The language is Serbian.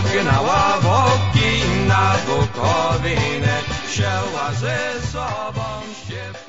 gnała woki na Bukowinie, wsięła ze sobą ścież.